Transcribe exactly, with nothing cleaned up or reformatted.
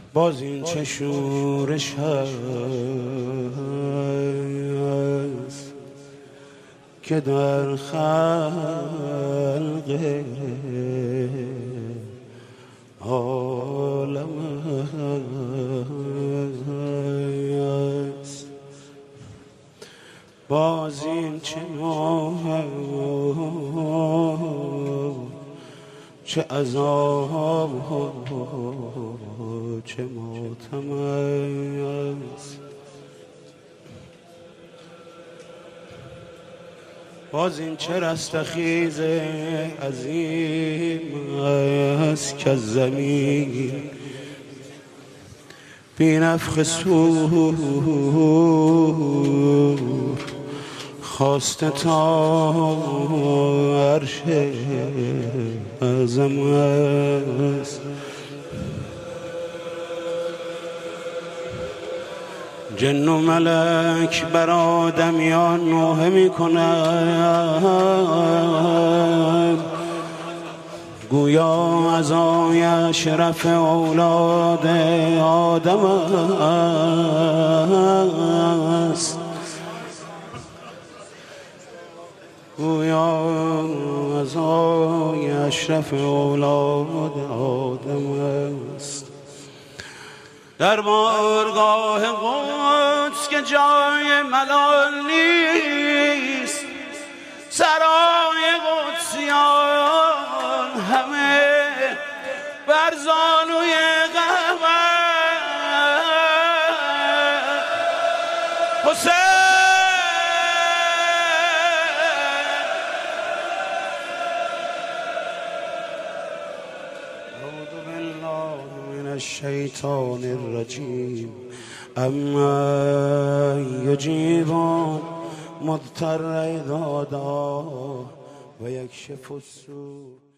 باز این چه شورش هست که در خلق عالم است. باز این چه نوح چه عذاب چه ماتم است. باز این چه رستخیز عظیم است که زمین بی نفخ صور خواسته تا عرش اعظم است. جن و ملک بر آدمیان نوحه می کنند گویا عزای اشرف اولاد آدم است. گویا عزای اشرف اولاد آدم است. در بارگاه قدس که جای ملال نیست، سرای قدسیان همه بر زانوی قهوه حسین. اعوذ بالله من الشیطان الرجیم. اما یجیبون مضطر اذا دعا و یکشف السوء.